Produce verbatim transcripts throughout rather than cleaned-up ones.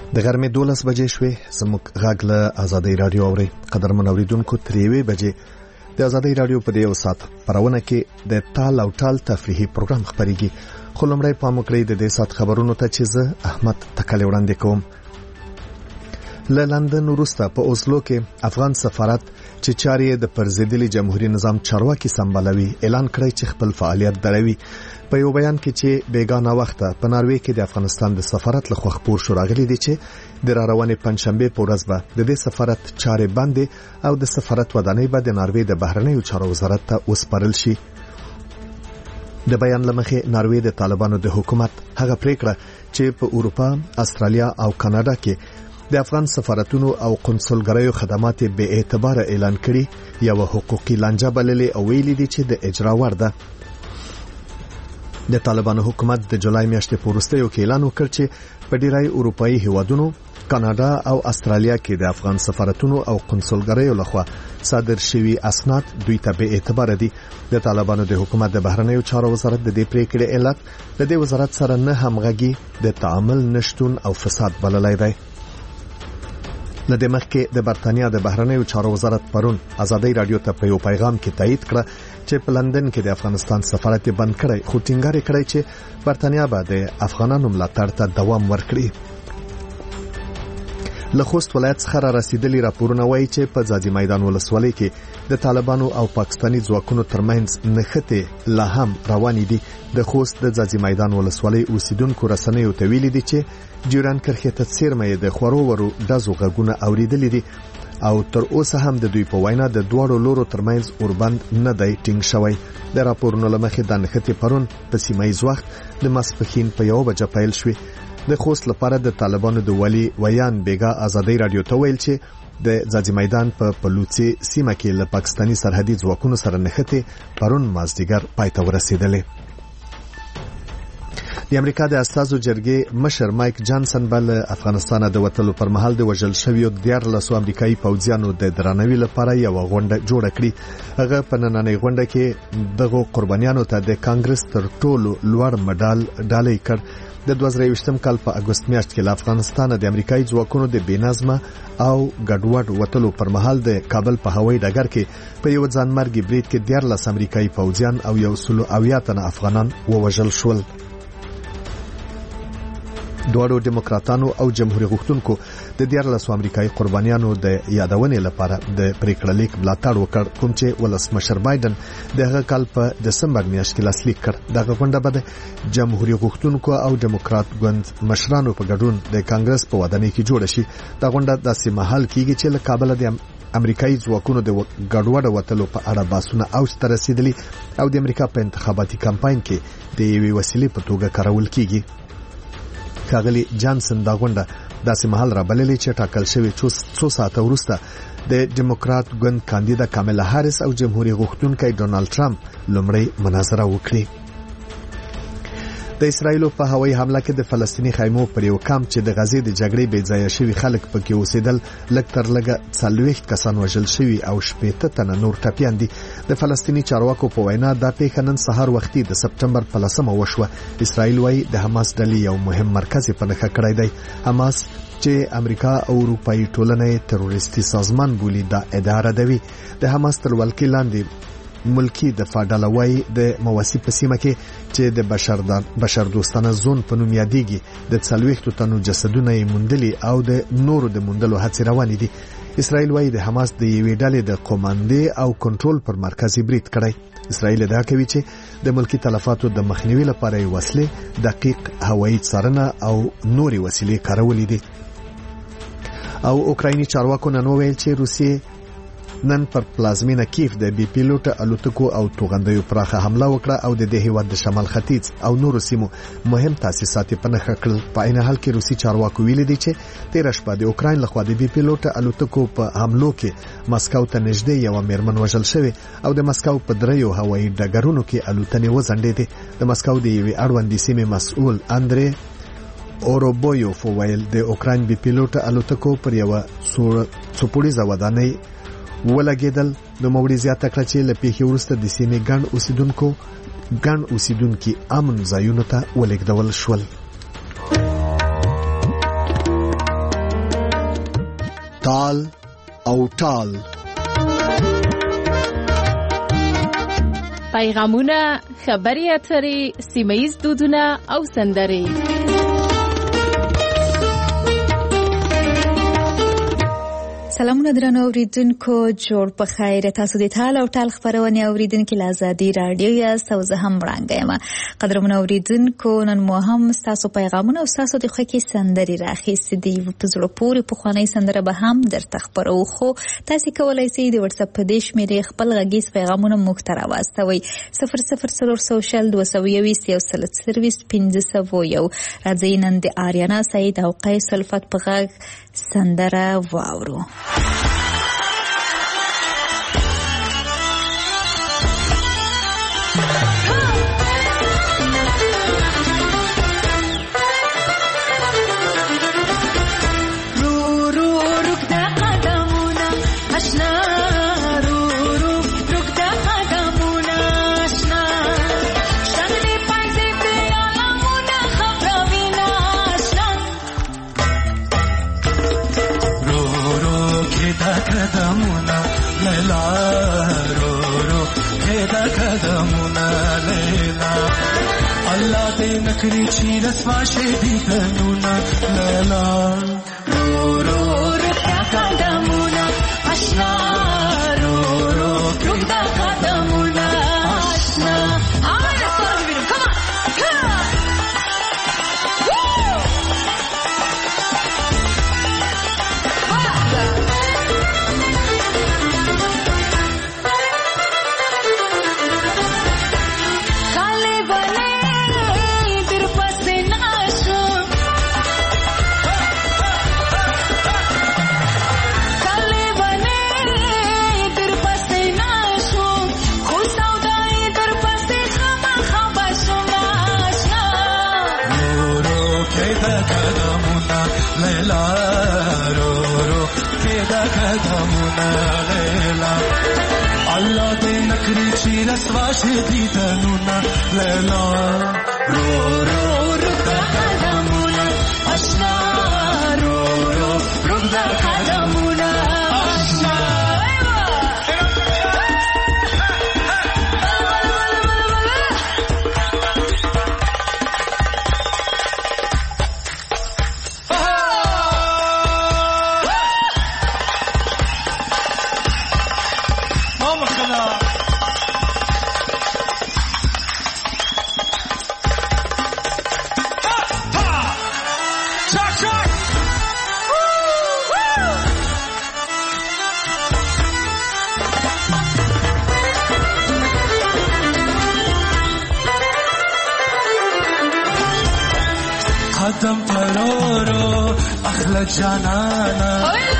د غرمې دولس بجې شوې. زموږ غږ له آزادۍ رادیو اوري. قدرمن اوریدونکو تر یوې بجې د آزادۍ رادیو په دې یو ساعت پرونه کې د تال او ټال تفریحي پروګرام خبريږي. خو لومړی پام وکړئ د دې ساعت خبرونو ته چې زه احمد تکل وړاندې کوم. له لندن وروسته په اوسلو کې افغان سفارت چې چارې د پرزیدلي جمهوریت نظام چارواکي سمبالوي اعلان کړی چې خپل فعالیت دروي. په یو بیان کې چې بیگانه وخته په ناروې کې د افغانستان د سفارت لخوا خبر شو راغلي دي چې د راروانې پنځشنبه په ورځ به د دې سفارت چارې بندې او د سفارت ودانۍ به د ناروې د بهرنیو چارو وزارت ته وسپارل شي. د بیان لمخې ناروې د طالبانو د حکومت هغه پریکړه چې په اروپا، استرالیا او کاناډا کې د افغان سفارتونو او قنصلګریو خدمات به اعتبار اعلان کړي یو حقوقي لانجه بللې او ویلي دي چې د اجرا وړ ده. د طالبانو حکومت د جولای میاشتې په وروستیو کې اعلان وکړ چې په ډیری اروپאי هیوادونو، کاناډا او استرالیا کې د افغان سفارتونو او قنصلګریو لخوا صادر شوی اسناد دوی ته به اعتبار دي. د طالبانو د حکومت د بهرنیو چارو وزارت د دې پریکړې علت د دې وزارت سره نه همغږي، د تعامل نشټون او فساد بللای دی. لدې مخکې د برتانیا د بهرنیو چارو وزارت پرون آزادۍ رادیو ته په یو پیغام کې تایید کړ چې په لندن کې د افغانستان سفارت بند کړی، خو ټینګار کړی چې برتانیا به د افغانانو ملاتړ ته دوام ورکړي. له خوست ولایت څخه را رسیدلي راپورونه وایي چې په ځاځي میدان ولسوالۍ کې د طالبانو او پاکستاني ځواکونو ترمنځ نښتې لا هم روانې دي. د خوست د ځاځي میدان ولسوالۍ اوسیدونکو رسنیو ته ویلي دي چې جیران کرخې ته څیرمه د خورو ورو دزو غږونه اوریدلې دي او تر اوسه هم د دوی په وینا د دوړو لورو ترمنځ اوربند نه دی ټینګ شوی. د راپورونو لمخې د نښتې پرون په سیمایي وخت د ماسپښین په یو بجه پیل شوې. د خوست لپاره د طالبانو د ولی ویان بیگا آزادۍ رادیو ته ویل چې د ځاځي میدان په پلوڅي سیمه کې له پاکستاني سرحدي ځواکونو سره نښتې پرون مازدیګر پای ته ورسېدلې. د امریکا د استازو جرګې مشر مایک جانسن بل افغانستان د وټلو پر مهال د وژل شویو دیارلسو امریکایي پوځیانو د درناوي لپاره یو غونډه جوړه کړې. هغه په نننۍ غونډه کې دغه قربانیانو ته د کانګرس تر ټولو لوړ مډال ډالۍ کړ. د دوه زره یوولسم کال په اگست میاشت کې له افغانستان د امریکایي ځواکونو د بېنظمه او ګډوډ وټلو پر مهال د کابل په هوایي ډګر کې په یو ځانمرګي برید کې دیارلس امریکایي پوځیان او یو سلو اویا تنه افغانان ووژل شول. دوړو ډیموکراتانو او جمهوریت غوښتونکو د دیارلسو امریکایي قربانیانو د یادونې لپاره د پریکړه لیک ملاتړ وکړ، کوم چې ولسمشر بایدن دغه کال په دسمبر میاشت کې لاسلیک کړ. دغه غونډه به د جمهوریت غوښتونکو او ډیموکرات ګوند مشرانو په ګډون د کانګرس په ودانۍ کې جوړه شي. دا غونډه داسې مهال کېږي چې له کابل د امریکایي ځواکونو د ګډوډ وټلو په اړه بحثونه اوج ته رسیدلي او د امریکا په انتخاباتي کمپاین کې د یوې وسیلې په توګه کارول کیږي. ښاغلي جانسن دا غونډه داسې مهال را بللې چې ټاکل شوی څو ساعته وروسته د ډیموکرات ګوند کاندیدا کاملا هاریس او جمهوریت غوښتونکي ډونالد ټرمپ لومړی مناظره وکړي. د اسرایل په هوایي حمله کې د فلسطینی خیمو پر یو کمپ چې د غزې د جګړې بې ځایه شوی خلک پکې اوسېدل لږ تر لږه څلوېښت کسان وژل شوي او شپېته تنه نور ټپیان دي. د فلسطینی چارواکو په وینا دا پیښه نن سهار وختي د سپټمبر په لسمه وشوه. اسرایل وايي د حماس ډلې یو مهم مرکز په نښه کړی دی. حماس چې امریکا او اروپאי ټولنه تروریستي سازمان بولي دا ادعا ردوي. د حماس تر ولکې لاندې ملکی دفاع ډلوي د مواسي په سیمه کې چې د بشردان بشر دوستانه زون په نوم یادېږي د څلوېښتو تنو جسدونه یې موندلي او د نورو د موندلو هڅې روانې دي. اسرائیل وايي د حماس د یوې ډلې د قوماندې او کنټرول پر مرکز برید کړی. اسرائیل ادعا کوي چې د ملکی تلفاتو د مخنیوي لپاره یې وسلې، دقیق هوایي څارنه او نورې وسیلې کارولې دي. او اوکرایني چارواکو نن وویل چې روسیې نن پر پلازمینه کیف د بي پیلوټ الوتکو او توغندیو پراخه حمله وکړه او د دې هیواد د شمال ختیځ او نورو سیمو مهم تاسیسات په نښه کړل. په عین حال کې روسي چارواکو ویلي دي چې تیر شپه د اوکراین لخوا د بي پیلوټ الوتکو په حملو کې مسکو ته نږدې یو میرمن وژل شوې او د مسکو په دریو هوایي ډګرونو کې الوتنې وځنډېدې. د مسکو د یوې اړوندې سیمې مسؤل اندرې اوروبویوف ویل د اوکراین بي پیلوټ الوتکو پر یو څوپوړیزه ودانۍ ولګېدل. نو موړي زیاته کړه چې له پیښې وروسته د سیمې ګڼ اوسیدونکو ګڼ اوسیدونکي امن ځایونو ته ولېږدول شول. تال او ټال. پیغامونه، خبري اترې، سیمه‌ییز دودونه او سندرې. سلامونه درنو اوریدونکو، جوړ په خیر. تاسو د تال او ټال خبرونه اوریدونکو له آزادي رادیو یاست او زه هم وړاندې یم. قدرمن اوریدونکو، نن مو هم تاسو پیغامونه او تاسو د خوښي سندرې راخېستې دي. په زړه پورې پخوانۍ سندره به هم درته خبرو، خو تاسو کولای شئ د واتس اپ په دې شمېرې خپل غږیز پیغامونه موږ ته راواستوئ. صفر صفر څلور سوه شل دوه سوه یویشت یو سل څلوېښت پنځه سوه یو. راځئ نن د آریانا سعید او قیس الفت په غږ سندره واورو. نکری چی رسوا شدی تنونا لیلا رو رو رکتا قدمونا اشنا رو رو رکتا قدمونا اشنا. آمین رسوا رو بیرون. کما کما Allah de nakri chi raswa shedi tanuna lela ro ro rukta qadamuna ashna ro ro rukta qadamuna ashna. قدم پرورو اخلا جانانا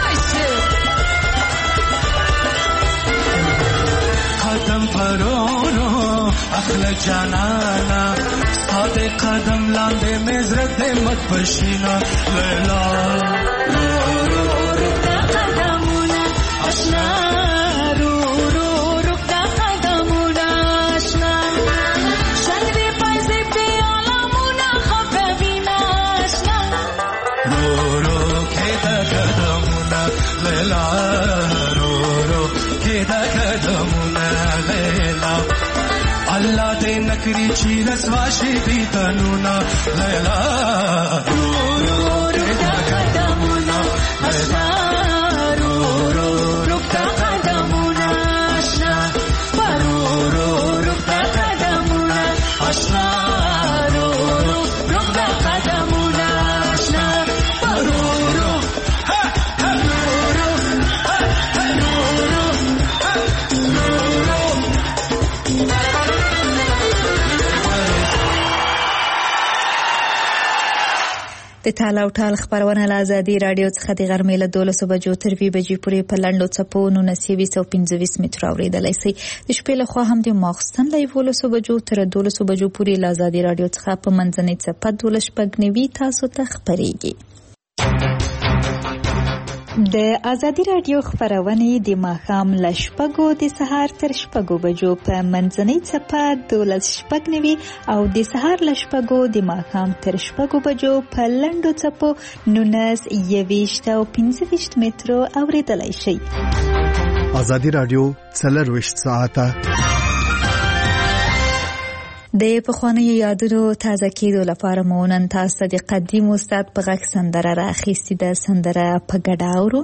قدم پرورو اخلا جانانا ساده قدم لانده مزرد مت بشینا لیلا رو رو رکتا قدمونا اشنا رو رو رکتا قدمونا اشنا. شنگی پایزی پیالامونا خبربینا اشنا رو رو کدا قدمونا لیلا رو رو کدا قدمونا لیلا. Allah de nakri chi raswa shedi tanuna lela ro ro rukta qadamuna ashna ro ro rukta qadamuna ashna ro ro rukta qadamuna ashna ro ro rukta qadamuna ashna ro ro ha ha ro ro ha ha ro ro ha ro ro. د تال او ټال خبرونه له آزادي رادیو څخه د غرمې له دولسو بجو تر دوه بجې پورې په لنډو څپو نولس سوه پنځه ویشت متره اورېدلی شئ. د شپې له خوا هم د ماخوستن له یولسو بجو تر دولسو بجو پورې له آزادي رادیو څخه په منځنۍ څپه دولس شپږ نوي تاسو ته خپرېږي. د ازادي راډیو خبرونه د ماښام له شپږو د سهار تر شپږو بجو په منځنۍ څپه دولس شپږ نوي او د سهار له شپږو د ماښام تر شپږو بجو په لنډو څپو نولس یویشت او پنځه ویشت مترو اورېدلای شئ. ازادي راډیو څلرویشت ساعته د پخوانیو یادونو تازه کېدو لپاره مو نن تاسو د قدیم استاد په غږ سندره راخیستې ده. سندره په ګډه اورو.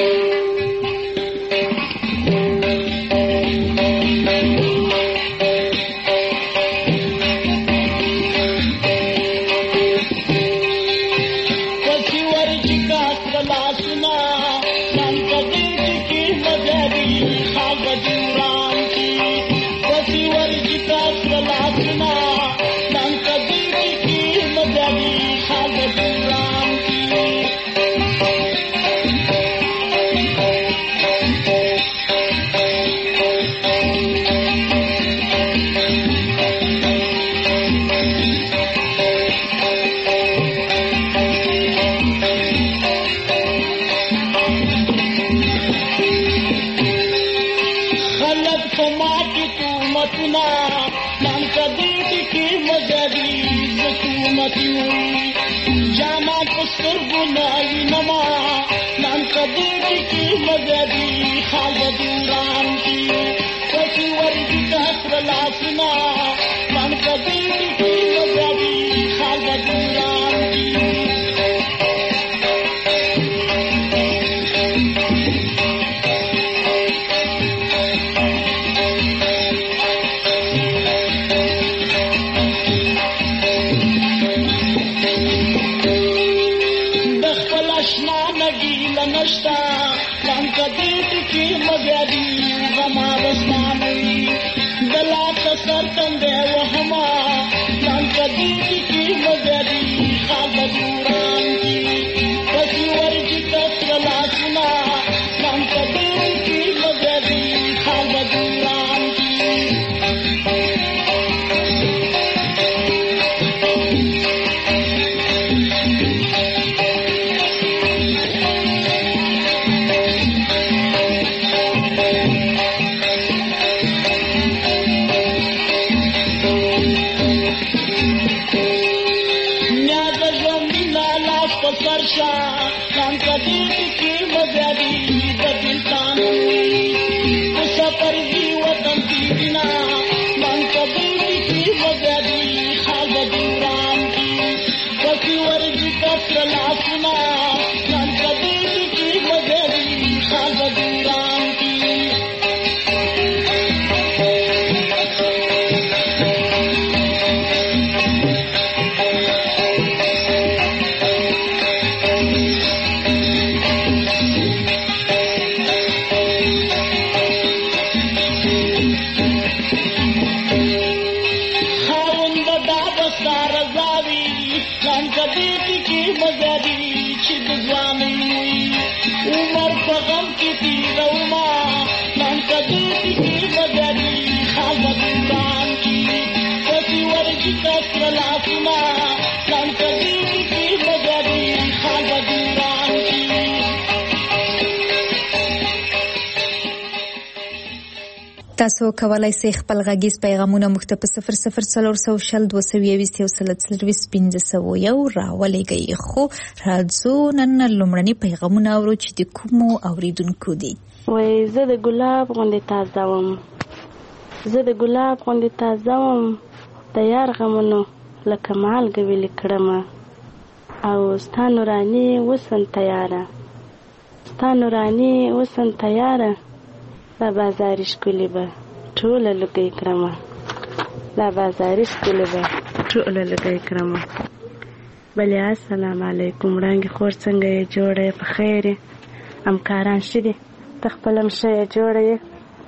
تاسو کولای شئ خپل غږیز پیغامونه موږ ته په صفر صفر څلور سوه شل دوه سوه یویشت یو سل څلرویشت پنځه سوه یو راولېږئ. خو راځو نن لومړني پیغامونه اورو چې د کومو اوریدونکو دي. وای زه د ګلاب غوندې تازه وم، زه د ګلاب غوندې تازه وم، د یار غمونو لکه مالګه ویلې کړمه، او ستا نوراني وسن تیاره، ستا نوراني وسن تیاره، دا بازاري ښکلې به ټوله لږی کړمه، دا بازاري ښکلې به ټوله لږی کړمه. بلې السلام علیکم وړانګې خور څنګه یې جوړه یې په خیر یې همکاران ښه دي ته خپل هم ښه یې جوړه یې.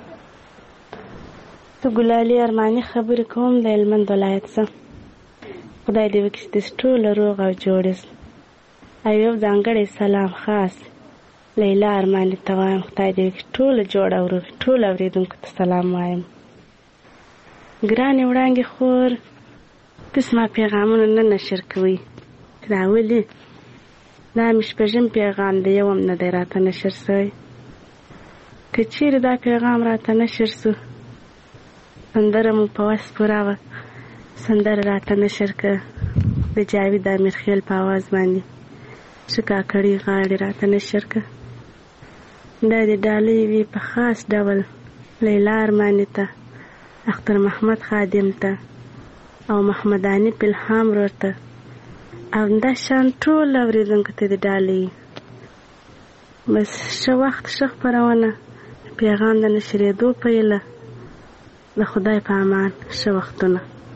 زه ګلالي ارماني خبرې کوم د هلمند ولایت څخه. خدای دې وکړي چې داسې ټوله روغ او جوړ یاست. او یو ځانګړی سلام خاص لیلا ارماني ته وایم، خدای دې وکړي ټوله جوړ او روغ، ټولو اورېدونکو ته سلام وایم. ګرانې وړانګې خور، تاسو ما پیغامونه نه نشر کوئ، دا ولې؟ دا مې شپږم پیغام دی، یو هم نه دی راته نشر سوی. که چیرې دا پیغام راته نشر سو، سندره مو په وس پوره وه، سندره راته نشر که د جاوید امیرخیل په آواز باندې ښه کاکړي غاړې راته نشر که. دا د ډالۍ وي په خاص ډول لیلا ارماني ته، اختر محمد خادم ته او محمد عنیف الهام ورور ته او دا شان ټول اورېدونکو ته د ډالۍ. بس ښه وخت ښه خپرونه، پیغام د نشرېدو پیله. د خدای په امان، ښه وختونه.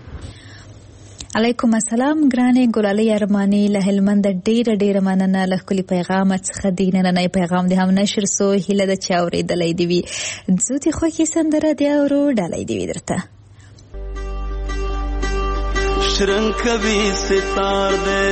علیکم السلام ګرانې ګلالۍ ارماني له هلمند، ډیره ډیره مننه له ښکلي پیغام څخه. دی نننی پیغام دې هم نشر سو، هیله ده چې اورېدلی دې وي. ځو دې خوښې سندره دې اورو، ډالۍ دې وي درته. شرنگ کبھی ستار دے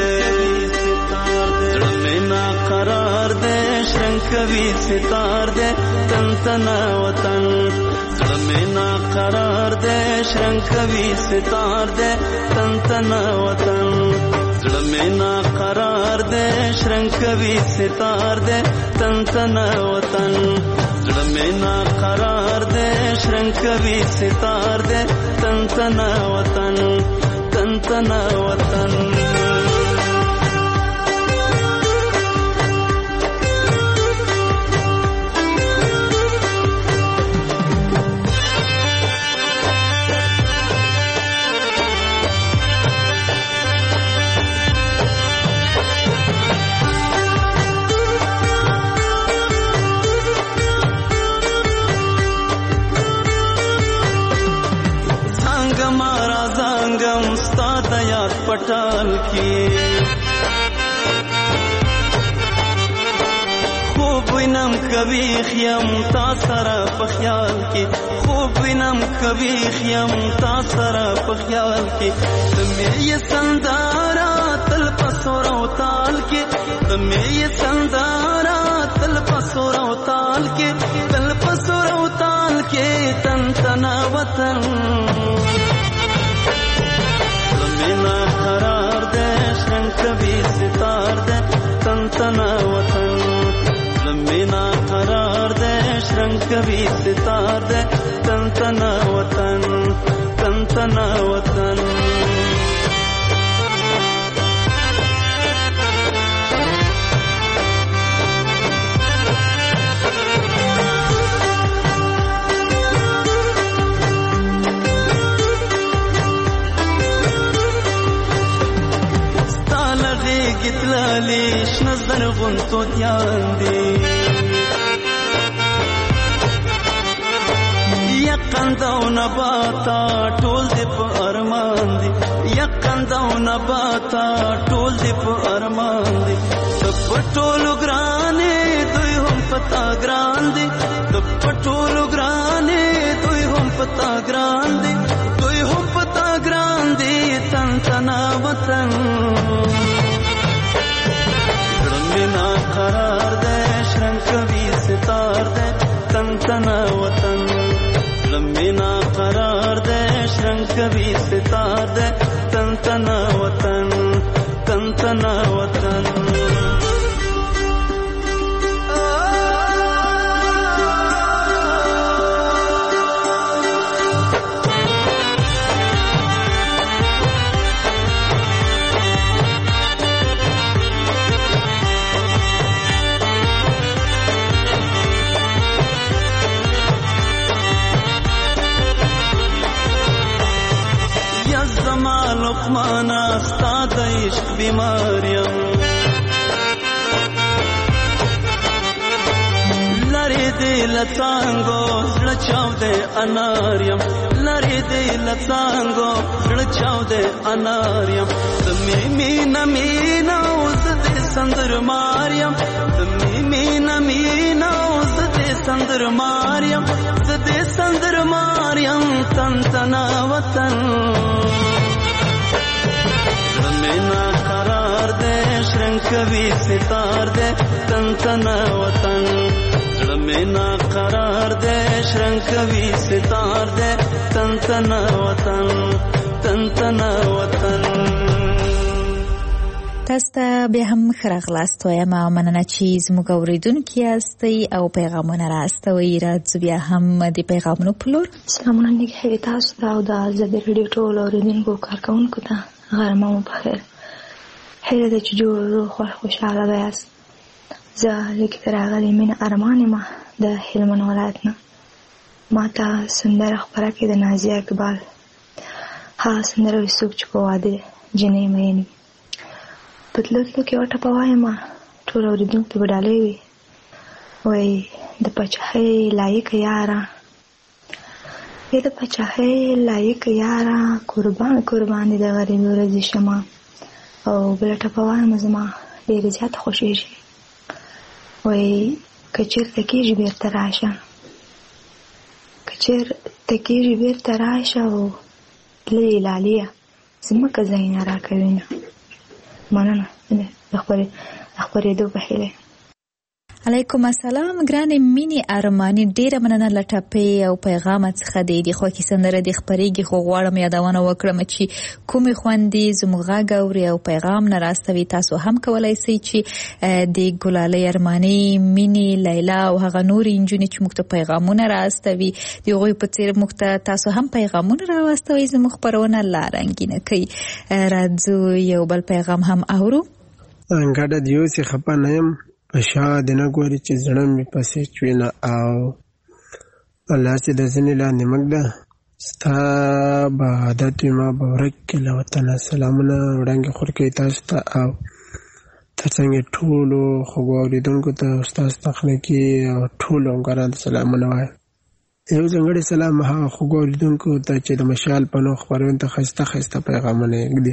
زړه مې نا قرار دے، شرنگ کبھی ستار دے تن تنا وطن. زړه مې نا قرار دے، شرنگ کبھی ستار دے تن تنا وطن. زړه مې نا قرار دے، شرنگ کبھی ستار دے تن تنا وطن. زړه مې نا قرار دے، شرنگ کبھی ستار دے تن تنا وطن، تن تنا وطن. پټال کې خوب وینم کبھی خیم تا سره په خیال کې، خوب وینم کبھی خیم تا سره په خیال کې. تمې یې سندارا تل پسور او تال کې، تمې یې سندارا تل پسور او تال کې، تل پسور او تال کې تن تنا وطن. مینا قرار دے، شرنگ کبھی ستار دے تن تنا وطن. مینا قرار دے، شرنگ کبھی ستار دے تن تنا وطن، تن تنا وطن. گتلالی شنزدر غنتو دیان دی یقندو نباتا ټول دی په ارمان دی، یقندو نباتا ټول دی په ارمان دی. د پټولو ګرانې دوی هم پتا ګران دی، د پټولو ګرانې دوی هم پتا ګران دی، دوی هم پتا ګران دی تن تنا وطن. مینا قرار دے، شرنگ کبھی ستار دے تن تنا وطن. مینا قرار دے، شرنگ کبھی ستار دے تن تنا وطن، تن تنا وطن. لقمانا ستا د عشق بیماریم، لری دی لڅانګو زړه چاودې اناریم، لری دی لڅانګو زړه چاودې اناریم. تمې مینا مینا اوس دې سندر ماریم، تمې مینا مینا اوس دې سندر ماریم، دې سندر ماریم تن تنا وطن. مینا قرار دے، شرنگ کبھی ستار دے تن تنا وطن. مینا قرار دے، شرنگ کبھی ستار دے تن تنا وطن، تن تنا وطن. تاسو ته بیا هم ښه راغلاست وایم او مننه چې زموږ اورېدونکي یاستئ او پیغامونه راستوئ. راځو بیا هم د پیغامونو په لور. سلامونه نګهت تاسو ته او د ازادي راډیو ټول اورېدونکو کارکوونکو ته غرمه مو بخیر. هیله ده چې جوړ خوښ خوشحاله به یاست. زه لیک ته راغلې مینه ارمان یم د هلمند ولایت نه. ما ته سندره خپره کړې د نازیه اقبال. هغه سندره وایي څوک چې په واده جنۍ مین وي. په تلو تلو کې ورته په وایم ټول اورېدونکو ته به ډالۍ وي. وایي د پاچاهۍ لایقه یاره ای د پاچاهۍ لایقه یاره قربان قربان د غریب ورځې شمه. او بله ټپه وایم زما ډېرې زیاته خوښېږي. وایي که چېرته کېږي بېرته راشه که چېرته کېږي بېرته راشه او تللې لاليه ځمکه ځای نه راکوي نه. مننه د خپرېدو په هیله. علیکم السلام ګرانې مینې ارماني، ډیره مننه له ټپې او پیغامه څخه د دې خوښې سندره دې خپرېږي، خو غواړم یادونه وکړم چې کومې خوندې زموږ غږ اوري او پیغام نه راستوي. تاسو هم کولی شئ چې د ګلالۍ ارماني، مینې، لیلا او هغه نورې نجونې چې موږ ته پیغامونه راستوي د هغوی په څېر موږ ته تاسو هم پیغامونه راواستوئ، زموږ خپرونه لا رنګینه کوي. راځو یو بل پیغام هم اورو. ګډه د یوسې خفه نه یم په شا د نه ګوري چې زړه مې پسې چوینه او الله چې د ځینې لاندې مږ ده ستا به عادت وي ما به ورک کړې له وطنه. سلامونه وړاندې خور کوي تاسو ته او تر څنګ ټولو خوږو اورېدونکو ته استاد تخنیکي او ټولو همکارانو ته سلامونه وایم. یو ځانګړی سلام هغه خوږو اورېدونکو ته چې د مشال په نوم خپرونې ته ښایسته ښایسته پیغامونه یې ږدي.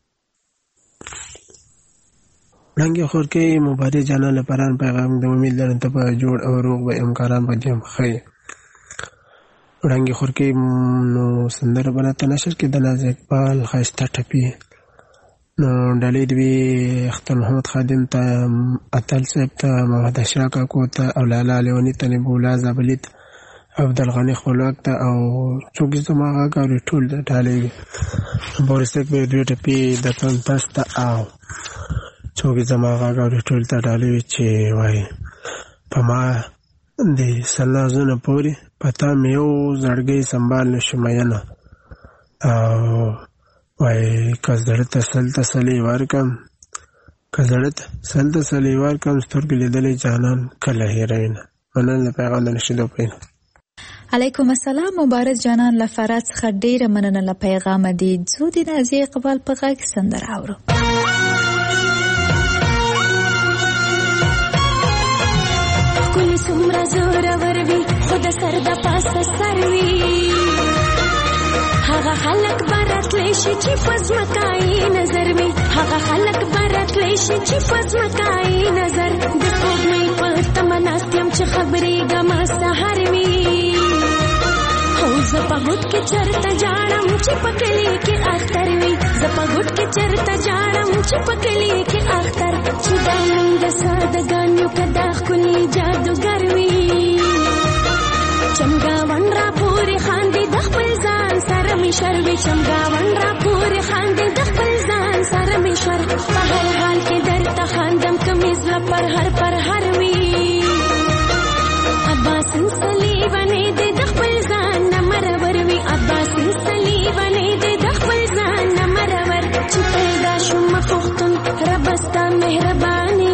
وړاندې خور کوي مبارک جانان لپاره پیغام د امید لرم ته به جوړ او روغ به امکاران به دې هم ښه. وړاندې خور کوي نو سندره به راته نشر کړي د نازیه اقبال ښایسته ټپې. نو ډالۍ دوي اختر محمد خادم ته، اتل صاحب ته، محمد اشرف کاکو ته او لالا لیوني ته، نبولا زابلي ته، عبدالغني خپلواک ته او څوک چې زما غږ اوري ټول ته ډالۍ وي. بورس صاحب به دوې ټپې درته تاسو ته او څوک زما غږ اوري ټول ته ډالۍ وي چې وایي په ما د سلازونه پورې په تا مې یو زړګی سنبال نه شو مینه او وایي که زړه ته سل تسلي ورکړم که زړه ته سل تسلي ورکړم سترګې لیدلی جانان کله هېروینه. مننه د پیغام د نشیدو پینه. علیکم السلام مبارک جانان له فرات څخه ډیره مننه له پیغامه دی. ځو د نازیه اقبال په غږ سندره اورو. کلی څومره زورور وي خو د سر د پاسه سر وي، هغه خلک به راتلی شي چې په ځمکایي نظر وي، هغه خلک به راتلی شي چې په ځمکایي نظر. د سپوږمۍ په تمه ناست یم چې خبرېږم سهار وي، او زه په غوټ کې چرته جاړم چې په کلي کې اختر وي، زه په غوټ کې چرته جاړم چې په کلي کې اختر. چې دا موږ سادهګان یو که دا ښکلي جادوګر وي، چمګاون را پورې خاندي د خپل ځان سره مې شر وي، چمګاون را پورې خاندي د خپل ځان سره مې شر. په هر حال کې درته خاندم که مې زړه پر هر پر هر وي، عباسین سلیونې دې د خپل ځان نه مرور وي، عباسین سلیونې دې د خپل ځان نه مرور. چې پیدا شوم پښتون رب ستا مهرباني،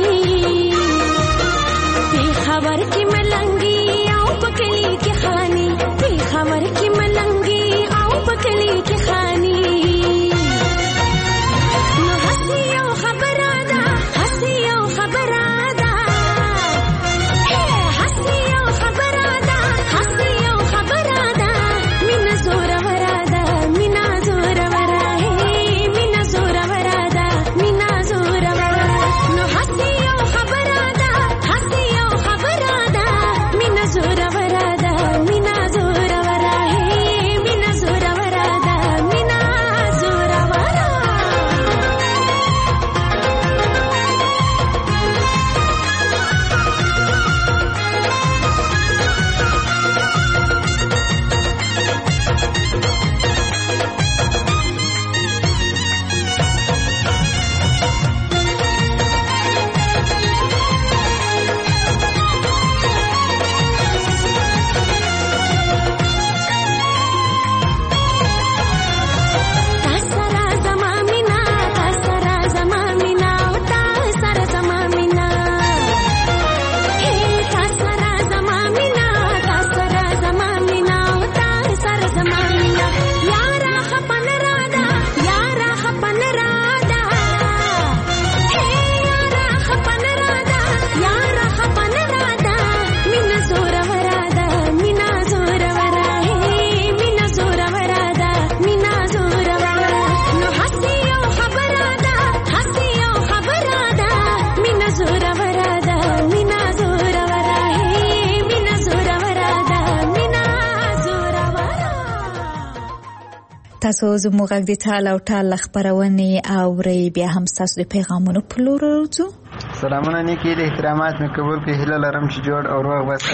پېښور کې ملنګي او په کلي کې خاني، پېښور کې ملنګي او په کلي کې خاني. تاسو زموږ غږ د ټال او ټال خبرونه اوري بیا هم تاسو د پیغامونو په لور ورځو. سلامونه نیکی د احترامات مې قبول کړئ. هیله لرم چې جوړ او روغ بس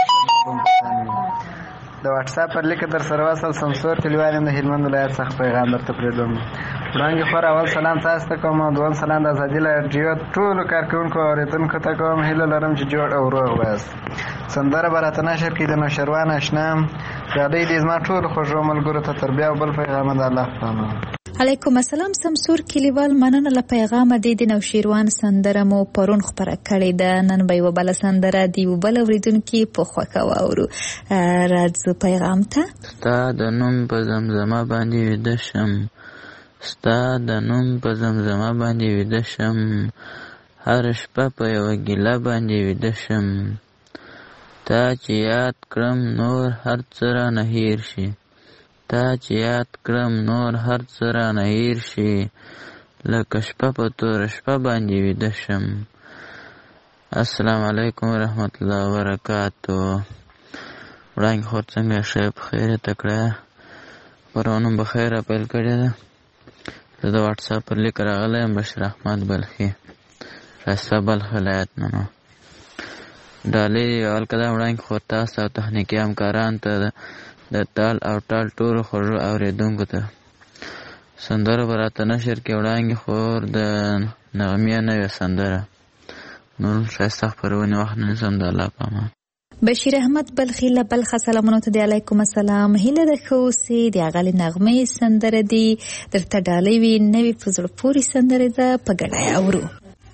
د واتس اپ پر لیک در سره وصل سمسور کلیوالم د هلمند ولایت څخه پیغام درته پرېږدم. وړاندې خور اول سلام تاسو ته کوم او دویم سلام د ازادي راډیو ټولو کارکونکو او اوریدونکو ته کوم. هیله لرم چې جوړ او روغ بس. سندره براته نشر کې د نوشروان آشنا یادې دې زما ټولو خوږو ملګرو ته تر بیا بل پیغام د الله پامه. علیکم السلام سمسور کلیوال، مننه له پیغام د د نوشیروان سندره مو پرون خبره کړې ده. نن به یو بل سندره دی یو بل اوریدونکو په خوښه واورو. راځو پیغام ته. ستا د نوم په زمزمه باندې ویده شم، ستا د نوم په زمزمه باندې ویده شم، هر شپه په یوه ګیله باندې ویده شم، تا چې یاد کړم نور هر څه رانه هیر شي، تا چې یاد کړم نور هر څه رانه هیر شي، لکه شپه په توره شپه باندې ویده شم. السلام علیکم ورحمت الله وبرکاتو. وړاندې خور څنګه ښه په خیره تکړه پرونه بخیره پیل کړې ده. زه د واټس اپ پر لیک راغلی یم بشیر احمد بلخي ښایسته بلخ ولایت نه نو ډالۍ اول که دا وړاندې خور تاسو او تخنیکي همکارانو ته د تال او ټال ټولو خوږو اورېدونکو ته سندره به راته نشر کړي. وړاندې خور د نغمې نوې سندره نور ښایسته خپرونې وخت نه نیسم د الله په امان. بشیر احمد بلخي له بلخه سلامونه ته دی. علیکم السلام. هیله ده ښه اوسې. د هغه نغمې سندره دي درته ډالۍ وي، نوې په زړه پورې سندره ده، په ګډه یې اورو.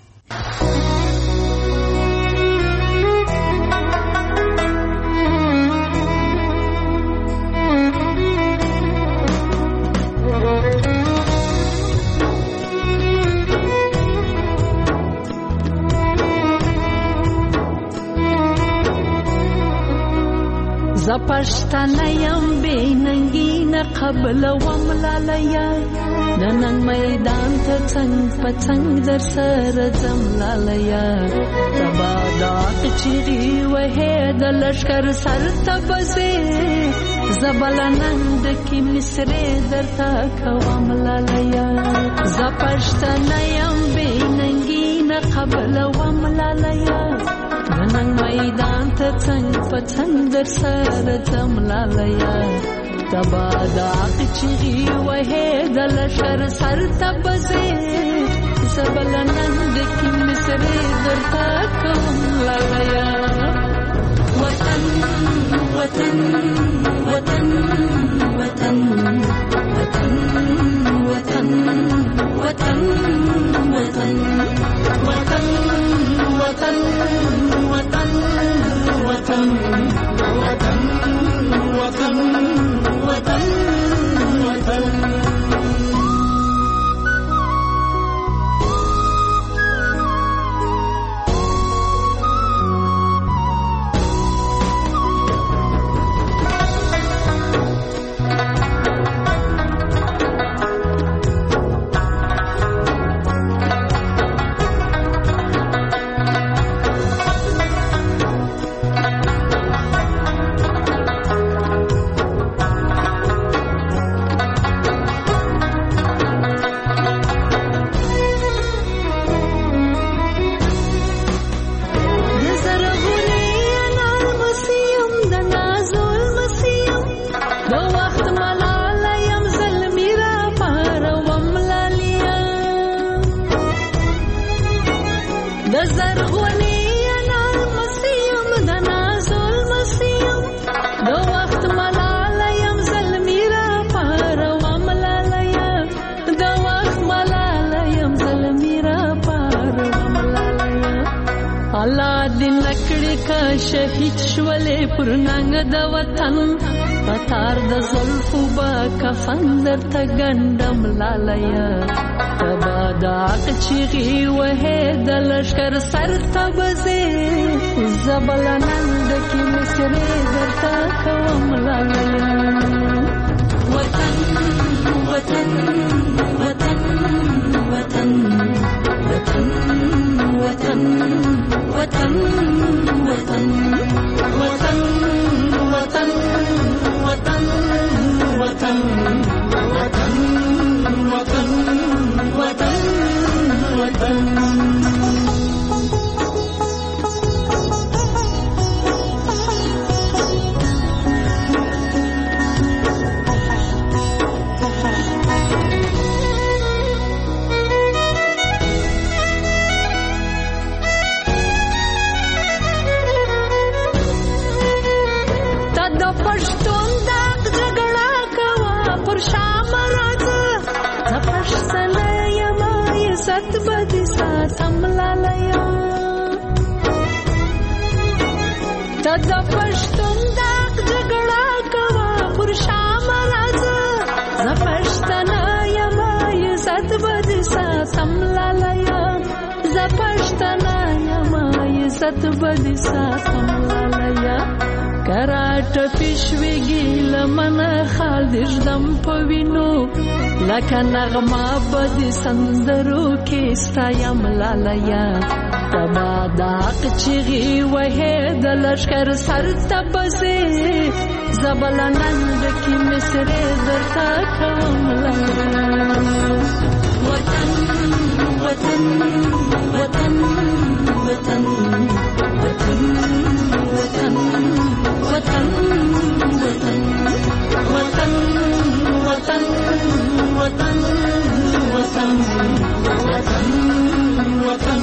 زپشتنه یم بی ننگی نه قبل وم لالیه، د نن میدان ته څنګ په څنګ در سره ځم لالیه، تبا دات چیغي وهې د لشکر سر ته بځې، زبله نند کې مصرې درته کوم لالیه، زپشتنه یم بی ننگی نه قبل وم لالیه، نن میدان ته څنګ په څنګ در سره ځم لالیه، تبا داغ چیغي وهې د لشکر سر ته بځې، زبله نند کې مصرې درته کوم لالیه. وطن وطن وطن وطن وطن وطن وطن وطن وطن وطن وطن وطن وطن وطن وطن وطن شهید شولې پر ننګ د وطن، پتار د زلفو به کفن درته ګنډم لالیه، تبا داغ چیغي وهې د لشکر سر ته بځې، زبله نند کې مصرې درته کوم لالیه. وطن وطن وطن وطن وطن وطن وطن وطن وطن وطن وطن وطن وطن د پښتون دا جګړه کوا پر شام راځه ز پښتنه یم عزت بد ساتم لالایا ز پښتنه یم عزت بد ساتم لالایا کراټ پښویږي لمن خال دې دم پوینو لکه نغمه بد سندرو کې ستایم لالایا تبا داق چیغی وحی دلشکر سر تبسی زبلنند کی مصر درتا کم لگا وطن وطن وطن وطن وطن وطن وطن وطن وطن وطن وطن وطن وطن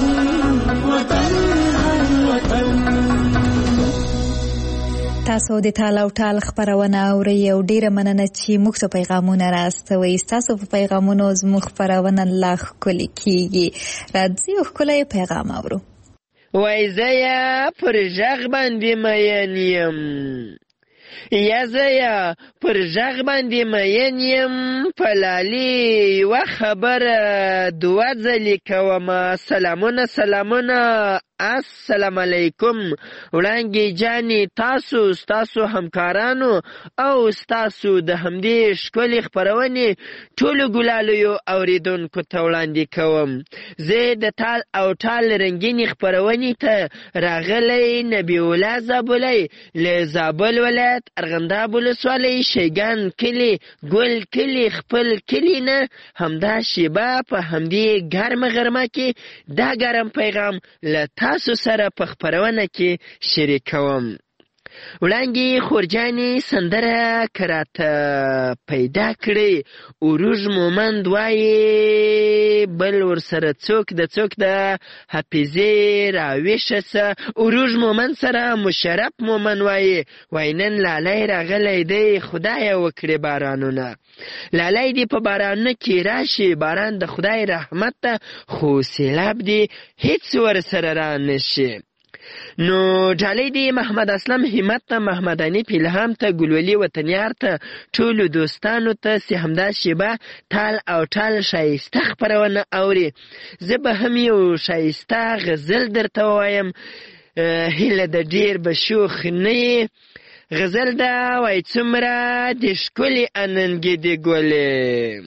تاسو د تال او ټال خبرونه اورئ او ډیره مننه چې موږ ته پیغامونه راستوي. تاسو په پیغامونو زموږ خبرونه لا ښکلې کیږي. راځئ او ښکلی پیغام اورو. وای زه یې پر غږ باندې مین یم یا زه یې پر غږ باندې مین یم په لالې یوه خبره دوه ځلې کومه سلامونه سلامونه السلام علیکم وړانګې جانې تاسو ستاسو همکارانو او ستاسو د همدې ښکلې خپرونې ټولو ګلالیو اورېدونکو ته وړاندې کوم. زه د تال او ټال رنګینې خپرونې ته راغلی نبي الله زابلی له زابل ولایت ارغنداب ولسوالۍ شیګان کلي ګل کلي خپل کلي نه همدا شیبه په همدې ګرمه غرمه کې دا ګرم پیغام له تاسو سره په خپرونه کې شریکوم. وړانګې خورجانې سندره که راته پیدا کړې عروج مومند وایي بل ورسره څوک د څوک د حافظې راویښه سه. عروج مومند سره مشرف مومن وایي وای نن لالی راغلی دی خدایه وکړې بارانونه. لالی دې په بارانونه کې راشي باران د خدای رحمت ته خو سیلاب دې هیڅ ورسره را نشي. نو ډالۍ دی محمد اسلم همت ته محمداني پیلهام ته ګلولي وطنیار ته ټولو دوستانو ته چې همدا شیبه تال او ټال ښایسته خپرونه اوري. زه به هم یو ښایسته غزل درته ووایم هیله د ډېر به شوخ نه یې. غزل ده وای څومره د ښکلې اننګې د ګلې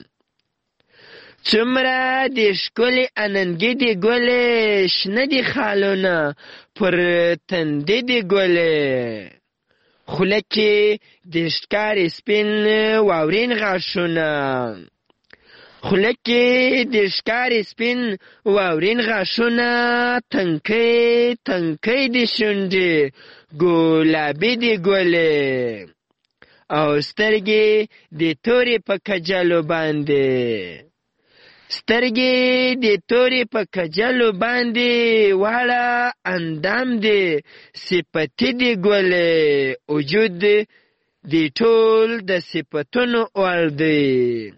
څومره د ښکلې اننګې د ګلې شنه دي خالونه پر تندې د ګلې خوله کې د ښکارې سپین واورین غاښونه خوله کې د ښکارې سپین واورین غاښونه تنکۍ تنکۍ د شونډې ګلابي د ګلې او سترګې د تورې په کجلو باندې سترګې د تورې په کجلو باندې واړه اندام دی صفتي د ګلې وجود د ټول د صفتونو وړ دی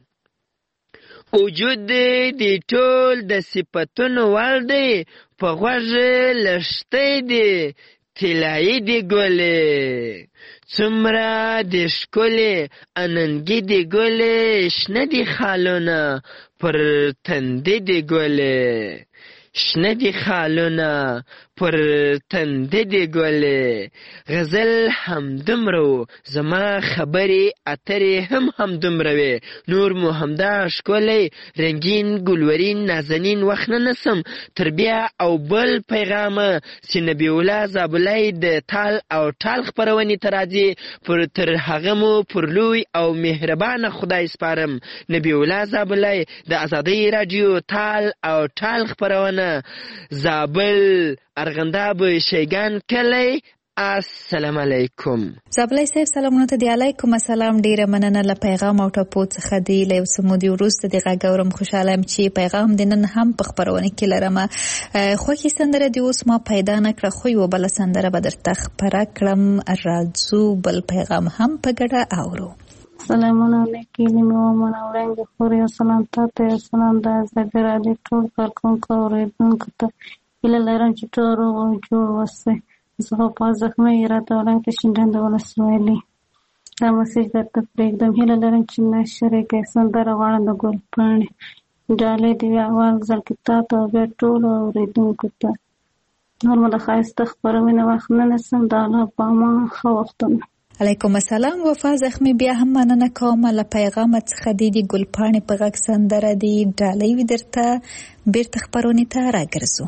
وجود د ټول د صفتونو وړ دی په غوږ لښتی دی طلایي د ګلې څومره د ښکلې اننګې د ګلې شنه دي خالونه پر تندې د ګلې شنه دي خالونه پر تنده دي ګلې غزل هم دومره زما خبرې اترې هم هم دومره وې نور مو همدا ښکلی رنګین ګلورین نازنین وخت نه نسم تر بیا او بل پیغامه چې نبي الله زابلی د تال او ټال خپرونې ته راځي پر تر هغه مو پر لوی او مهربانه خدای سپارم نبي الله زابلی د ازادۍ راډیو تال او ټال خپرونه زابل ارغنداب شیګان کلی السلام علیکم. زابلی صاحب سلامونه ته دی. علیکم السلام. ډیره مننه له پیغام او ټاپو څخه دی. له یو څه مودې وروسته د غږ اورم. خوشحاله یم چې پیغام د نن هم په خپرونه کې لرم. خوښې سندره دې اوس ما پیدا نه کړه خو یوه بله سندره به درته خپره کړم. راځو بل پیغام هم په ګډه اورو. سلامونه نیکې نیمې ومنه وړاندې خورې او سلام تاته او سلام د ازادۍ راډیو ټول کارکوونکو او اورېدونکو ته هیله لرم چې ټول روغ او جوړ اوسئ. زه خو په زخمي اراده وړاندې شینډنډ ولسوالي دا مسیج درته پرېږدم. هیله لرم چې نشر یې کړئ. سندره غواړم د ګل پاڼې ډالۍ د اول ځل کې تاته او بیا ټولو اورېدونکو ته. نور مو د ښایسته خپرونې وخت نه نیسم. د الله په امان ښه وختونه. علیکم السلام. وفا زخمی بیا هم مننه کوم له پیغام څخه دی. د ګل پاڼې په غږ سندره دی ډالۍ وي درته. بیرته خپرونې ته راګرځو.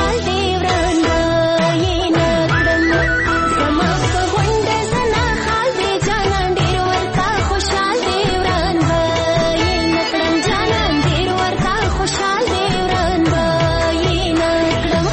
خوشحال دی وران وای نکړم زما په غونډه زنا حال دی جانان ډیر ورته خوشحال دی وران وای نکړم جانان ډیر ورته خوشحال دی وران وای نکړم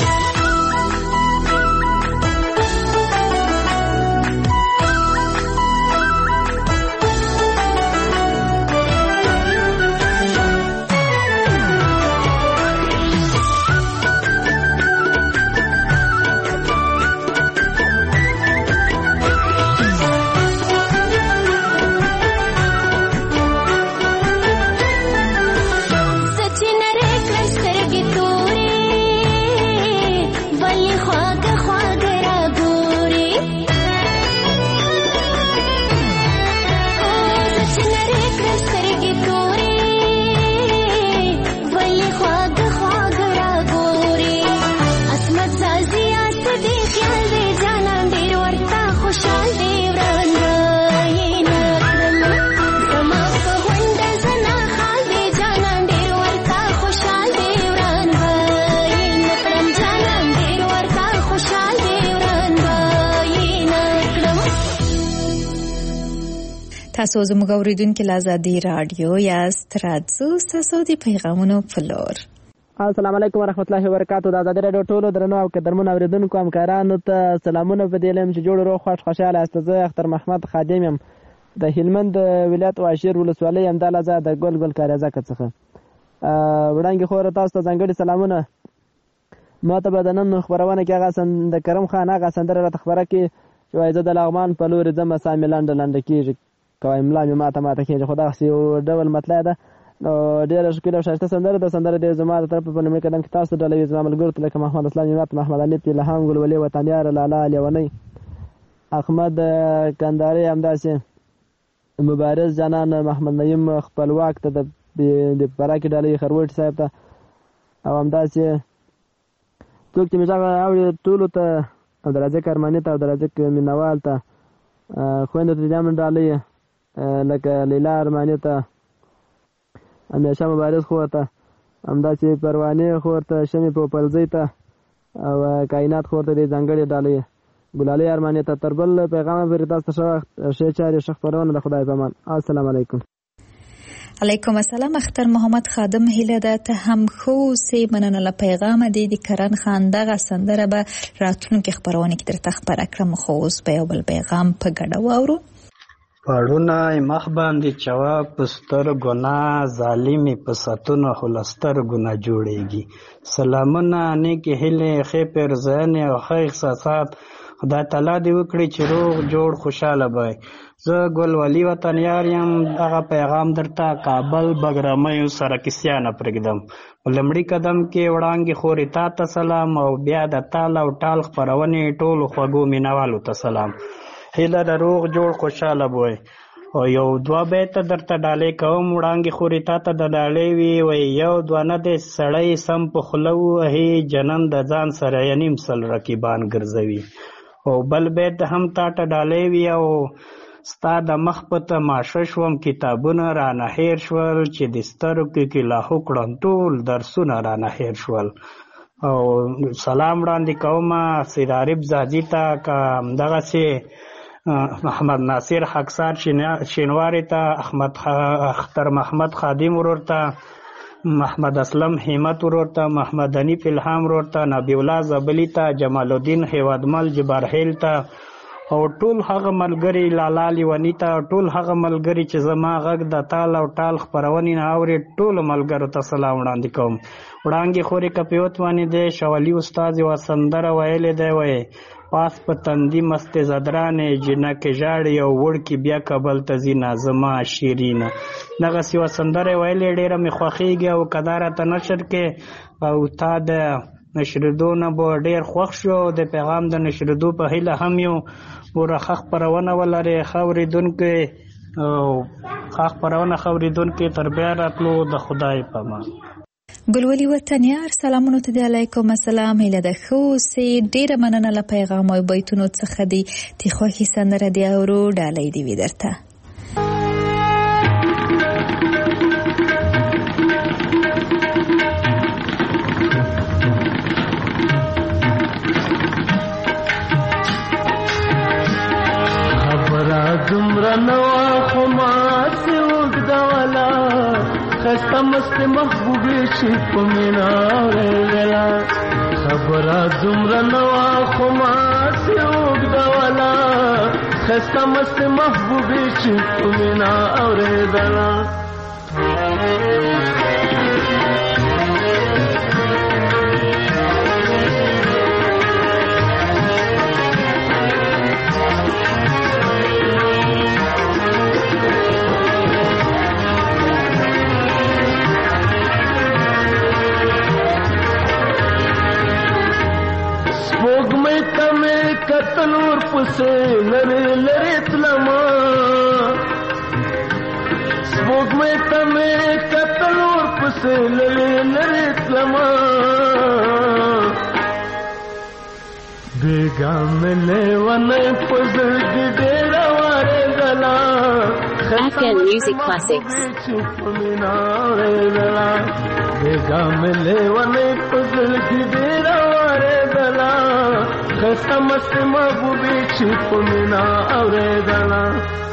تاسو زموږ اوریدونکو له آزادي رادیو یاست راځو ستاسو د پیغامونو په لور. السلام علیکم ورحمۃ اللہ وبرکاتہ. د آزادي رادیو ټولو درنو او قدرمنو اوریدونکو همکارانو ته سلامونه په دې لم چې جوړ روغ خوش خوشاله است. زه اختر محمد خادم یم د هلمند ولایت واشیر ولسوالۍ امدالازه د ګل ګل کاریزه څخه. وړاندې خو تاسو ته ځانګړي سلامونه. ما ته به د نن خبرونه کې هغه سند کرم خان هغه سندره را خبره کې چې وایي د لغمان په لور ځم سامي لاند لاند کېږي کوي ملا مې ماته ماته کېږي خو دا یو ډول مطلب ده. نو ډېر شکر او شایسته سندره د سندره د زما د طرف په نومې قدم کې تاسو ډلې زما ملګرو ته لکه محمد اسلام یمات محمد علي په لهام ګل ولي وطنیار لالا لیونی احمد کنداري همداسې مبارز جانان محمد نعیم خپلواک ته د د پراکې ډلې خروټ صاحب ته او همداسې څوک چې مې اوري ټولو ته عبدالرزاق ارماني ته عبدالرزاق مینوال ته خویندو ته جامن ډالۍ لکه لیلا ارماني ته همیشه مبارز خور ته همداسې پروانې خور ته شمې پوپلزۍ ته او کائنات خور ته دې ځانګړې ډالۍ ګلالۍ ارماني ته تر بل پیغام پورې تاسو ته ښه ښې چارې ښه خپرونه د خدای په امان. السلام علیکم. علیکم السلام. اختر محمد خادم هیله ده ته هم خو سي مننه له پیغام دی د کرن خان دغه سندره به راتلونکي خبرونه کې درته خبره کړم خو اوس به یو بل پیغام په ګډه واورو. پړونه مخ باندې چوا پستر ګنا ظالمي پساتونه خلستر ګنا جوړيږي. سلامونه نیک هله خې پر ځان او خې احساسات خدای تعالی دې وکړي چې روغ جوړ خوشاله وي. زه ګل ولی وطنیار یم. دغه پیغام درته کابل بګرامي سره کیسیانه پرګدم. لمړی قدم کې وړاندې خوري تا ته سلام او بیا د تال او ټال خبرونه ټول خوګو مینوالو ته سلام. هله د روغ جوړ خوشاله وي. او یو دوا بیت درته ډالې کوم وړاندې خوري تا ته د ډالې وي وي یو دوا نه د سړی سم په خلو هي جنن د ځان سره ینیم سل رقیبان ګرځوي. او بل بیت هم تا ته ډالې وي او ستا د مخ په تماشه شوم کتابونه رانه هیر شول چې د سترګو کې لاهو کړم ټول درسونه رانه هیر شول. او سلام وړاندې کوم سید عارف زادي ته که همدغسې محمد ناصر خاکسار شینواری ته احمد اختر محمد خادم ورور ته محمد اسلم همت ورور ته محمد انیف الهام ورور ته نبی الله زبلی ته جمال الدین هیوادمل جبارهیل ته او ټول هغه ملګری لالا لیونی ته ټول هغه ملګری چې زما غږ د تال او ټال خبرونې نه اوري ټول ملګرو ته سلام وړاندې کوم. وړاندې خوري کپیوت باندې دی شوالی استاد یو سندره ویلې دی وایي پاس په تندي مست زدرانې جنکه جاړي او وړکي بیا کابل ته ځي نازما شیرینه. دغسې یوه سندره ویلې ډېره مې خوښېږي او که دا راته نشر کې او تا د نشرېدو نه به ډېر خوښ شو. د پیغام د نشرېدو په هیله هم یو ګوره ښه خپرونه ولرې ښه اورېدونکی او ښه خپرونه ښه اورېدونکی تر بیا راتلو د خدای په امان. ګلولي وطنیار سلامونو ته دی. علیکم السلام. هیله ده خو سي ډیره مننه له پیغام او بیتونو څخه دی چې خوښي سندره دی اورو ډالۍ دی وي درته. دومره نوا خو ماسې اوږدوله ښایسته مستې محبوبې چې په مینه اورېدله خبره دومره نوا خو ماسې اوږدوله ښایسته مستې محبوبې چې په مینه اورېدله سپوږمۍ ته مې کتل ورپسې لرې لرې تلمه سپوږمۍ ته مې کتل ورپسې لرې لرې تلمه بېګا مې لیونۍ په زړګي ډېره وارېدله Afghan Music Classics. بېګا مې لیونۍ په زړګي ډېره وارېدله ښایسته مستې محبوبې چې په مینه اورېدله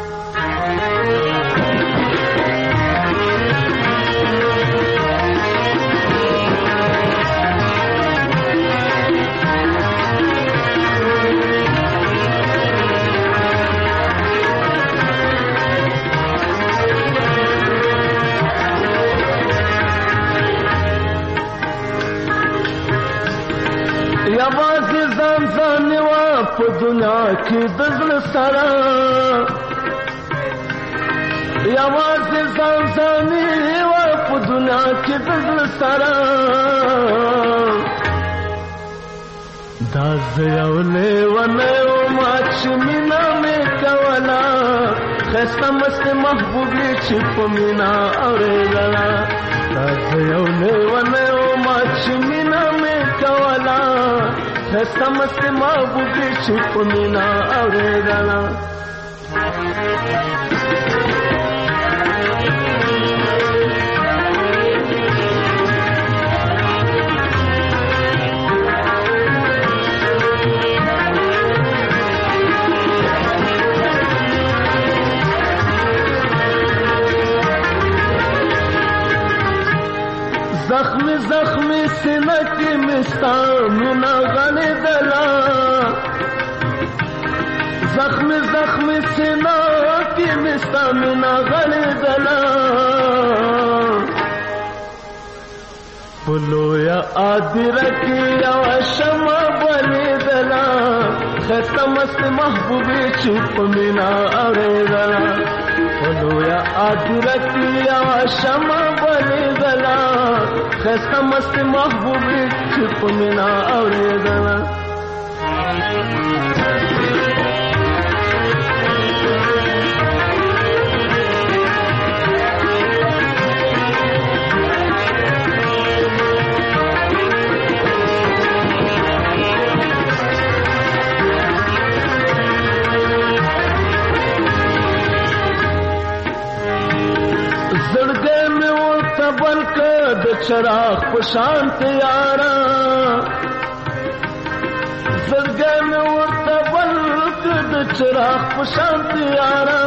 یوازې ځان ځانې وه په دنیا کې د زړه سره یوازې ځان ځانې وه په دنیا کې د زړه سره دا زه یو لیونی ومه چې مینه مې کوله ښایسته مستې محبوبې چې په مینه اورېدله دا زه یو لیونی ومه چې مینه مې کوله ښایسته مستې محبوبې چې په مینه اورېدله زخمی زخمی سینه کې مې ستا مینه غړېدله زخمی زخمی سینه کې مې ستا مینه غړېدله په لویه هدیره کې یوه شمع بلېدله ښایسته مستې محبوبې چې په مینه اورېدله په لویه هدیره کې یوه شمع بلېدله ښایسته مستې محبوبې چې په مینه اورېدله زړګی مې ورته بل که د چراغ په شان تیاره زړګی مې ورته بل که د چراغ په شان تیاره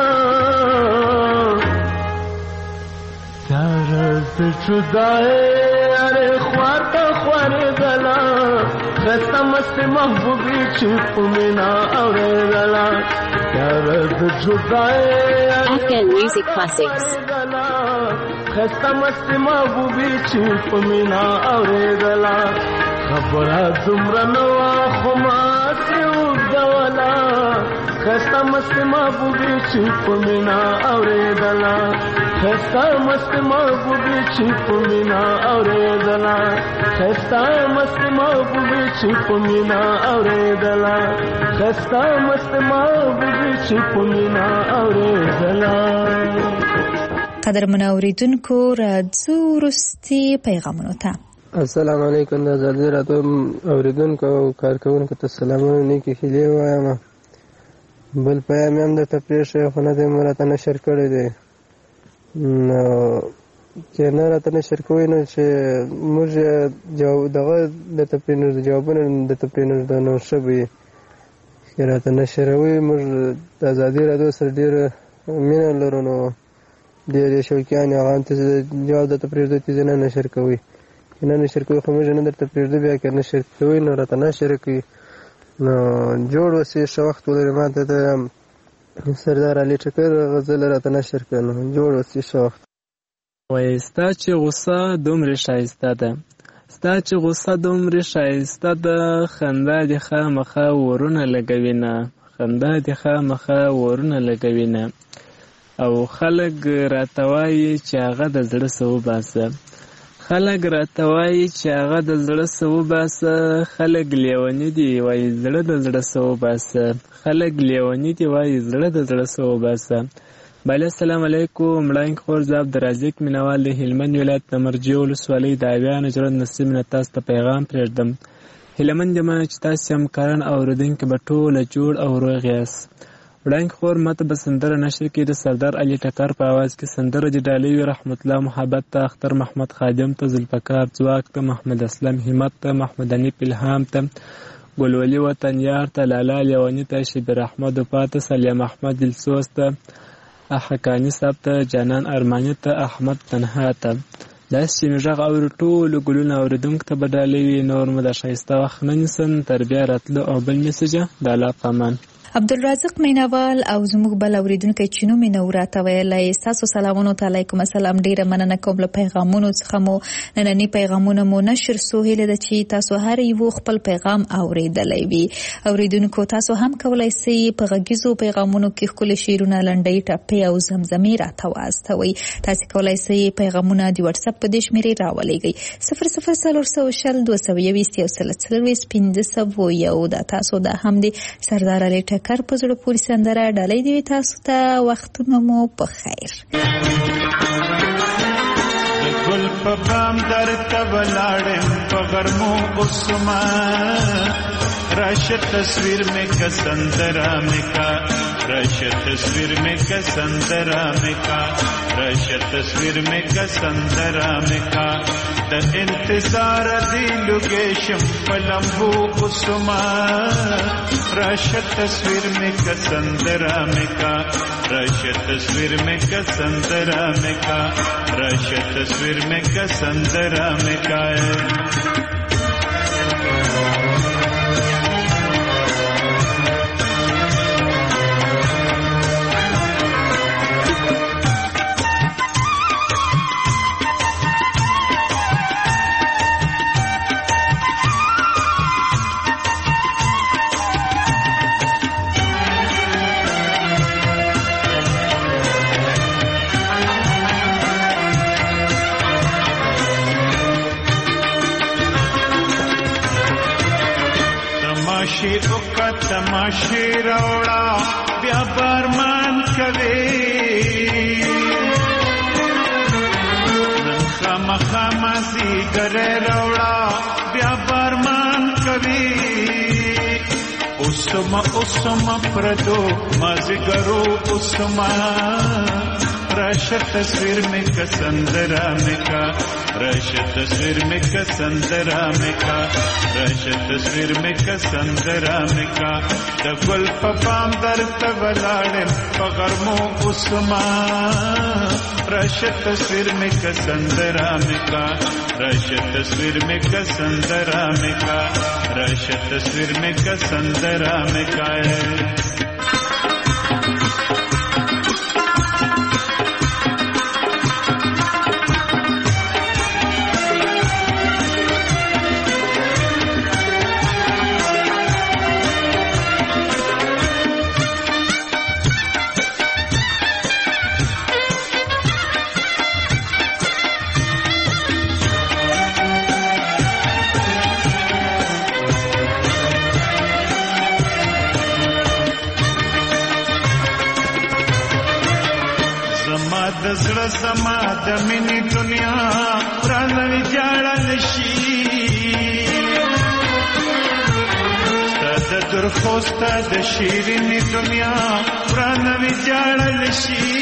تیاره د جدایۍ هرې خواته خوارېدله ښایسته مستې محبوبې چې په مینه اورېدله تیاره د جدایۍ Afghan Music Classics. ښایسته مستې محبوبې چې په مینه اورېدله خبره دومره نه وه خو ماسې اوږدوله ښایسته مستې محبوبې چې په مینه اورېدله ښایسته مستې محبوبې چې په مینه اورېدله ښایسته مستې محبوبې چې په مینه اورېدله ښایسته مستې محبوبې چې په مینه اورېدله قدرمن اوریدونکو راځو وروستي پیغامونو ته. السلام علیکم. د ازادي راډیو اوریدونکو او کارکوونکو ته سلامونه نیکې هیلې وایم. بل پیغام هم درته پرېښی خو نه دی مو راته نشر کړی دی. نو چې نه راته نشر کوئ نو چې موږ دغه درته پرې جوابونه درته پرې نو ښه به وي. چې راته نشروي. موږ د ازادي راډیو سره ډېره مینه لرو، نو ډېر شوقیان هغه ته جواب درته پرېږدو چې نه نشر کوئ، نه نشر کوئ، خو موږ نه درته پرېږدو. بیا که نشر کوئ نو راته نشر کوي. نو جوړ اوسئ، ښه وخت ولرئ. ما ته د سردار علي ټکر غزل راته نشر کړه. نو جوړ اوسئ، ښه وخت. وایي ستا چې غوسه دومره ښایسته ده، ستا چې غوسه دومره ښایسته ده، خندا دې خامخا ورونه لګوینه، خندا دې خامخا ورونه لګوینه. او خلک راته وایي چې هغه د زړه څه وباسه، خلک راته وایي چې هغه د زړه څه وباسه. خلک لیوني دي وایي زړه د زړه څه وباسه، خلک لیوني دي وایي زړه د زړه څه وباسه. بله السلام علیکم. مړانګ خور زه عبدالرازق مینوال د هلمند ولایت د مرجې ولسوالۍ د اویا نجران نصیب نه تاسو ته پیغام پرېږدم. هیلهمند یم چې تاسې همکاران او اورېدونکي به ټوله جوړ او روغ یاست. وړاندې خور ماته به سندره نشر کړي د سردار علي ټکر په اواز کې. سندره د ډالۍ وي رحمت الله محبت ته، اختر محمد خادم ته، ذوالفقار ځواک ته، محمد اسلم همت ته، محمد انیف الهام ته، ګلولي وطن یار ته، لالا لیوني ته، شبیر احمد وفا ته، سلیم احمد دلسوز ته، حقاني صاحب ته، جانان ارماني ته، احمد تنها ته. داسې چې مې غږ اوري ټولو ګلونه اورېدونکو ته به ډالۍ وي. نور مو د ښایسته وخت نه نیسم، تر بیا راتلو او بل میسجه د الله په امان. عبدالرازق مینوال او زموږ بل اوریدونکی چې نوم یې نو راته ویلی، ستاسو سلامونو ته علیکم السلام. ډیره مننه کوم له پیغامونو څخه مو ننني پیغامونه مو نشر سو. هیله ده چې تاسو هر یو خپل پیغام اوریدلی وي. اوریدونکو تاسو هم کولی سئ په غږیزو پیغامونو کې ښکلي شعرونه، لنډۍ، ټپې او زمزمې راته واستوئ. تاسو کولی سئ پیغامونه د واتساپ په دې شمېرې راولېږئ صفر صفر څلور سوه شل دوه سوه یویشت یو سل څلوېښت پنځه سوه یو. دا تاسو دا هم د سردار علي ټکر په زړه پورې سندره. ډالۍ دې وي تاسو ته، وختونه مو په خیر. ګل په بام درته ولاړم په غرمو اوسما، راشه تصویر میں کا سندرا میں کا، راشه تصویر میں کا سندرا میں کا، راشه تصویر میں کا سندرا میں کا. د انتظار دی لوکیشن پلمبو اوسما، راشه تصویر میں کا سندرا میں کا، راشه تصویر میں کا سندرا میں کا، راشه تصویر میں کا سندرا میں کا. تماشې راوړه بیا بارمان کوي، نن خامخا مازدیګری راوړه بیا بارمان کوي. اوسما اوسما پردو مازدیګرو اوسما، راشه تصویر میں کا سندرا میں کا، راشه تصویر میں کا سندرا میں کا، راشه تصویر میں کا سندرا میں کا. د ګل په بام درته ولاړم په غرمو اوسما، راشه تصویر میں کا سندرا میں کا، راشه تصویر میں کا سندرا میں کا، راشه تصویر میں کا سندرا میں کا. زما د مینې دنیا رانوي جاړل شي، ستا د درخو ستا د شیرینې دنیا رانوي جاړل شي.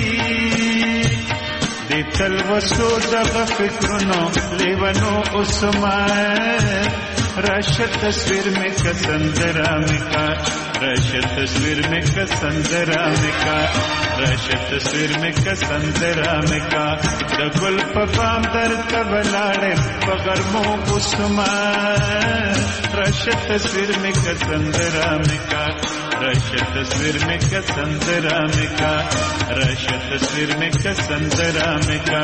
د تلوسو دغه فکرونو لیونو اوسما، राशा तस्वीर में कसंदरा में का राशा तस्वीर में कसंदरा में का राशा तस्वीर में कसंदरा में का द गुल पपाम दर तबलाड़े पगरमो उस्मा राशा तस्वीर में कसंदरा में का राशा तस्वीर में कसंदरा में का राशा तस्वीर में कसंदरा में का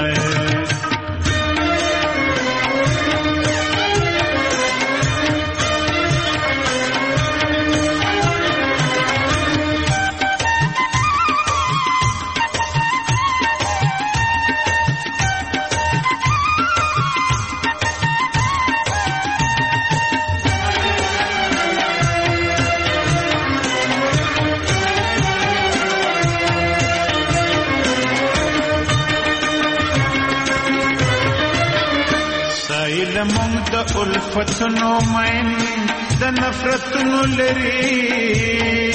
د الفتنو مین د نفرتونو لري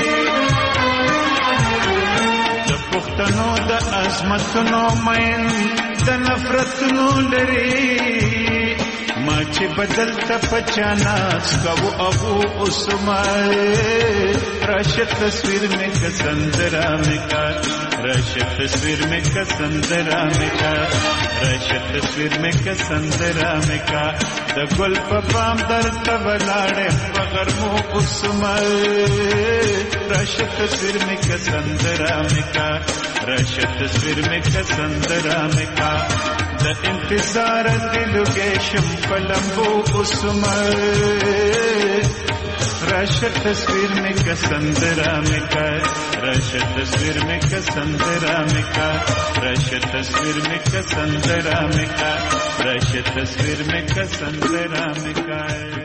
د پښتنو د عظمتونو مین د نفرتونو لري ما چې بدل ته پچاناس کو ابو عثمان راشه تصویر میں کسندرا میں کا راشه تصویر میں کسندرا میں کا راشه تصویر میں کسندرا میں کا د ګل په پام در تبلاړې پغرمو عثمان راشه تصویر میں کسندرا میں کا راشه تصویر میں کسندرا میں کا د انتظار دلوګې شم پلمبو عثمان राशा तस्वीर में कसंदरा में का राशा तस्वीर में कसंदरा में का राशा तस्वीर में कसंदरा में का राशा तस्वीर में कसंदरा में का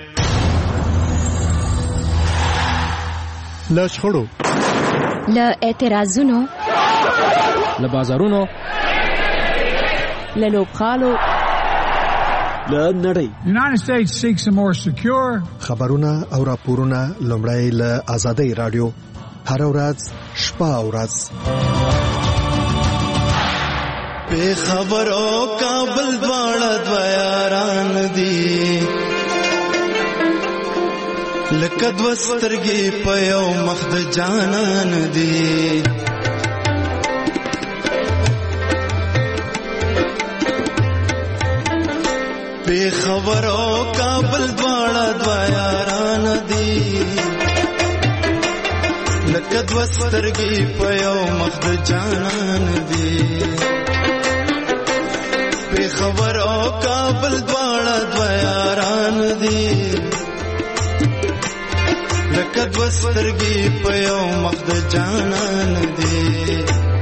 لا شخړو لا اعتراضونو لا بازارونو لا لوبخالو لا نړۍ. United States seeks a more secure خبرونه او راپورونه لومړی له آزادۍ رادیو هر ورځ شپه او ورځ په خبرو کابل دواړه دویاران دي لکه دو سترګې په یو مخ د جانان دي بے خبرو کابل دواړه دویاران دي لکه دو سترګې په یو مخ د جانان دي بے خبرو کابل دواړه دویاران دي لکه دو سترګې په یو مخ د جانان دي